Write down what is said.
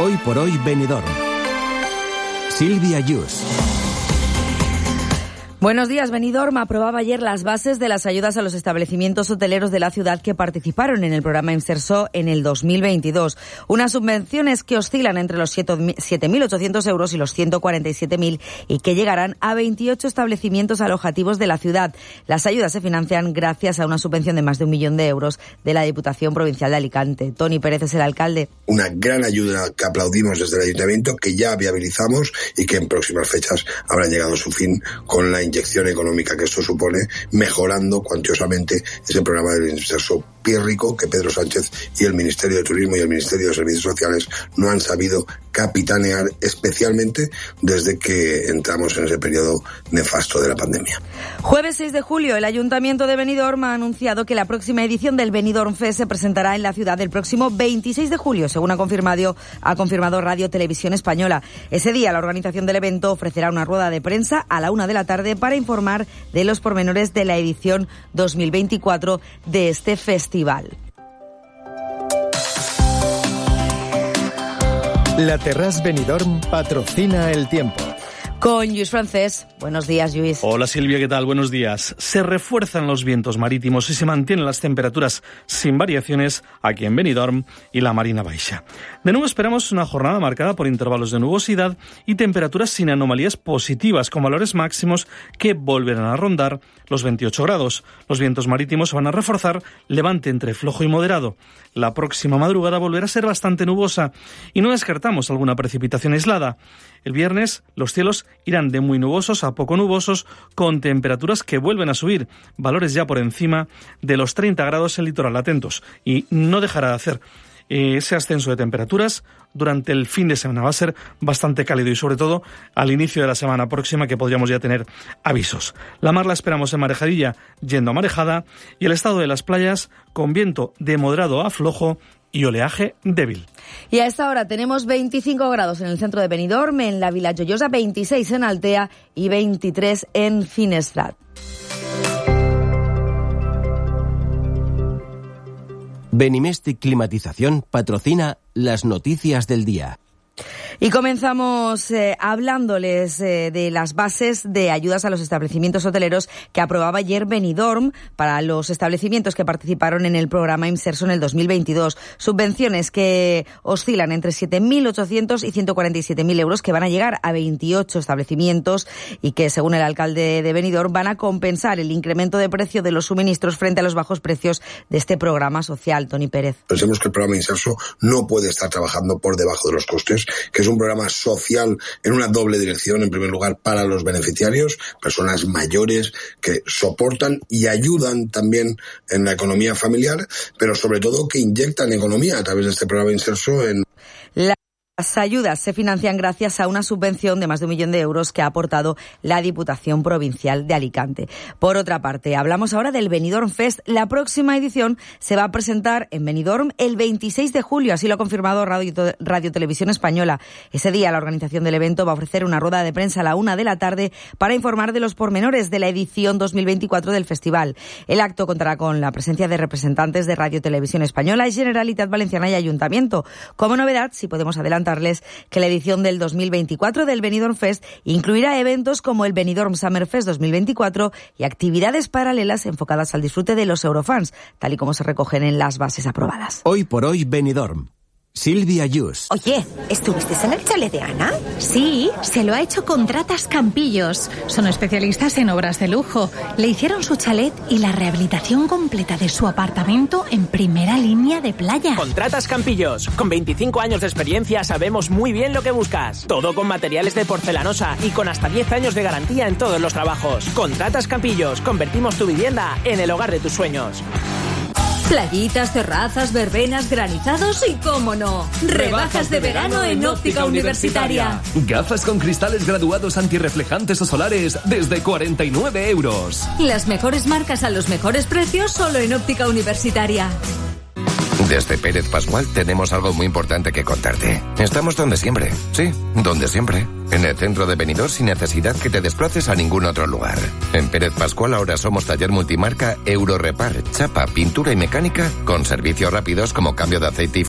Hoy por hoy Benidorm. Silvia Yus. Buenos días. Benidorm aprobaba ayer las bases de las ayudas a los establecimientos hoteleros de la ciudad que participaron en el programa Inserso en el 2022. Unas subvenciones que oscilan entre los 7.800 euros y los 147.000 y que llegarán a 28 establecimientos alojativos de la ciudad. Las ayudas se financian gracias a una subvención de más de 1 millón de euros de la Diputación Provincial de Alicante. Tony Pérez es el alcalde. Una gran ayuda que aplaudimos desde el Ayuntamiento, que ya viabilizamos y que en próximas fechas habrá llegado a su fin con la inyección económica que esto supone, mejorando cuantiosamente ese programa del Inserso pírrico que Pedro Sánchez y el Ministerio de Turismo y el Ministerio de Servicios Sociales no han sabido capitanear, especialmente desde que entramos en ese periodo nefasto de la pandemia. Jueves 6 de julio, el Ayuntamiento de Benidorm ha anunciado que la próxima edición del Benidorm Fest se presentará en la ciudad el próximo 26 de julio, según ha confirmado Radio Televisión Española. Ese día, la organización del evento ofrecerá una rueda de prensa a la 1 de la tarde para informar de los pormenores de la edición 2024 de este festival. La Terrasse Benidorm patrocina el tiempo. Con Lluís Francés. Buenos días, Lluís. Hola, Silvia, ¿qué tal? Buenos días. Se refuerzan los vientos marítimos y se mantienen las temperaturas sin variaciones aquí en Benidorm y la Marina Baixa. De nuevo esperamos una jornada marcada por intervalos de nubosidad y temperaturas sin anomalías positivas, con valores máximos que volverán a rondar los 28 grados. Los vientos marítimos se van a reforzar, levante entre flojo y moderado. La próxima madrugada volverá a ser bastante nubosa y no descartamos alguna precipitación aislada. El viernes los cielos irán de muy nubosos a poco nubosos, con temperaturas que vuelven a subir, valores ya por encima de los 30 grados en el litoral. Atentos, y no dejará de hacer ese ascenso de temperaturas durante el fin de semana. Va a ser bastante cálido y sobre todo al inicio de la semana próxima, que podríamos ya tener avisos. La mar la esperamos en marejadilla, yendo a marejada, y el estado de las playas con viento de moderado a flojo y oleaje débil. Y a esta hora tenemos 25 grados en el centro de Benidorm, en la Vila Joiosa, 26 en Altea y 23 en Finestrat. Benimestic Climatización patrocina las noticias del día. Y comenzamos hablándoles de las bases de ayudas a los establecimientos hoteleros que aprobaba ayer Benidorm para los establecimientos que participaron en el programa Inserso en el 2022. Subvenciones que oscilan entre 7.800 y 147.000 euros, que van a llegar a 28 establecimientos y que, según el alcalde de Benidorm, van a compensar el incremento de precio de los suministros frente a los bajos precios de este programa social. Tony Pérez. Pensemos que el programa Inserso no puede estar trabajando por debajo de los costes, que es un programa social en una doble dirección. En primer lugar, para los beneficiarios, personas mayores que soportan y ayudan también en la economía familiar, pero sobre todo que inyectan economía a través de este programa Inserso en... Las ayudas se financian gracias a una subvención de más de 1 millón de euros que ha aportado la Diputación Provincial de Alicante. Por otra parte, hablamos ahora del Benidorm Fest. La próxima edición se va a presentar en Benidorm el 26 de julio, así lo ha confirmado Radio Televisión Española. Ese día la organización del evento va a ofrecer una rueda de prensa a la 1 de la tarde para informar de los pormenores de la edición 2024 del festival. El acto contará con la presencia de representantes de Radio Televisión Española, Generalitat Valenciana y Ayuntamiento. Como novedad, si podemos adelantarles que la edición del 2024 del Benidorm Fest incluirá eventos como el Benidorm Summer Fest 2024 y actividades paralelas enfocadas al disfrute de los eurofans, tal y como se recogen en las bases aprobadas. Hoy por hoy Benidorm. Silvia Yus. Oye, ¿estuviste en el chalet de Ana? Sí, se lo ha hecho Contratas Campillos. Son especialistas en obras de lujo. Le hicieron su chalet y la rehabilitación completa de su apartamento en primera línea de playa. Contratas Campillos. Con 25 años de experiencia sabemos muy bien lo que buscas. Todo con materiales de porcelanosa y con hasta 10 años de garantía en todos los trabajos. Contratas Campillos. Convertimos tu vivienda en el hogar de tus sueños. Playitas, terrazas, verbenas, granizados y, cómo no, rebajas de verano en Óptica Universitaria. Gafas con cristales graduados antirreflejantes o solares desde 49 euros. Las mejores marcas a los mejores precios solo en Óptica Universitaria. Desde Pérez Pascual tenemos algo muy importante que contarte. Estamos donde siempre, sí, donde siempre. En el centro de Benidorm, sin necesidad que te desplaces a ningún otro lugar. En Pérez Pascual ahora somos taller multimarca Eurorepar, chapa, pintura y mecánica, con servicios rápidos como cambio de aceite y